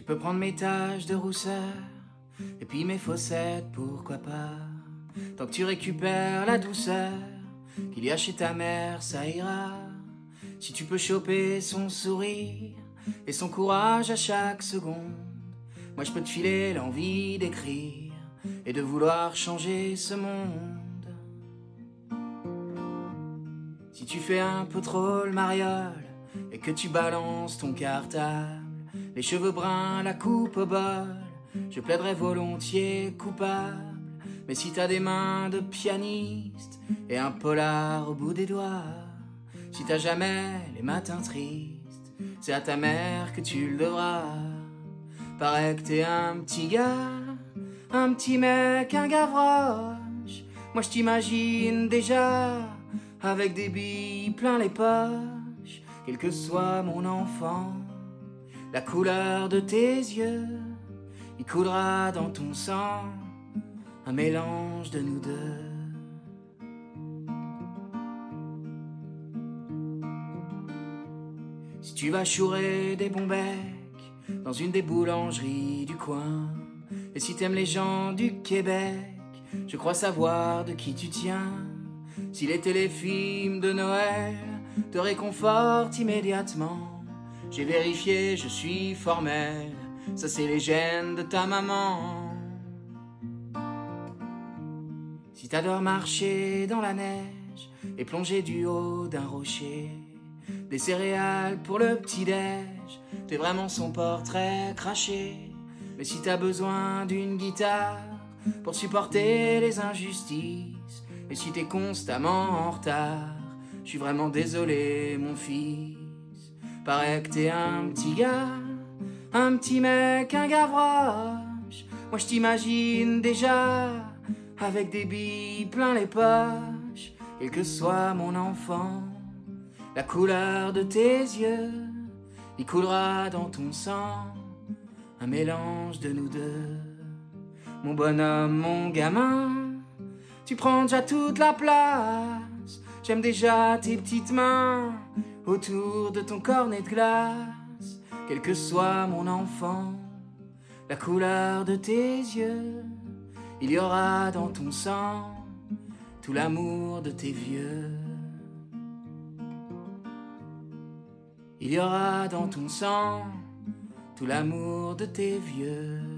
peux prendre mes taches de rousseur, et puis mes fossettes, pourquoi pas. Tant que tu récupères la douceur qu'il y a chez ta mère, ça ira. Si tu peux choper son sourire et son courage à chaque seconde, moi je peux te filer l'envie d'écrire et de vouloir changer ce monde. Si tu fais un peu trop le mariole et que tu balances ton cartable, les cheveux bruns, la coupe au bol, je plaiderais volontiers coupable. Mais si t'as des mains de pianiste et un polar au bout des doigts, si t'as jamais les matins tristes, c'est à ta mère que tu le devras. Paraît que t'es un petit gars, un petit mec, un gavroche. Moi je t'imagine déjà avec des billes plein les poches. Quel que soit mon enfant, la couleur de tes yeux, il coulera dans ton sang, un mélange de nous deux. Si tu vas chourer des bons becs dans une des boulangeries du coin, et si t'aimes les gens du Québec, je crois savoir de qui tu tiens. Si les téléfilms de Noël te réconfortent immédiatement, j'ai vérifié, je suis formel, ça c'est les gènes de ta maman. Si t'adores marcher dans la neige et plonger du haut d'un rocher, des céréales pour le petit-déj, t'es vraiment son portrait craché. Mais si t'as besoin d'une guitare pour supporter les injustices, et si t'es constamment en retard, je suis vraiment désolé mon fils. Paraît que t'es un petit gars, un petit mec, un gavroche. Moi je t'imagine déjà avec des billes plein les poches. Quel que soit mon enfant, la couleur de tes yeux, il coulera dans ton sang, un mélange de nous deux. Mon bonhomme, mon gamin, tu prends déjà toute la place. J'aime déjà tes petites mains autour de ton cornet de glace. Quel que soit mon enfant, la couleur de tes yeux, il y aura dans ton sang tout l'amour de tes vieux. Il y aura dans ton sang tout l'amour de tes vieux.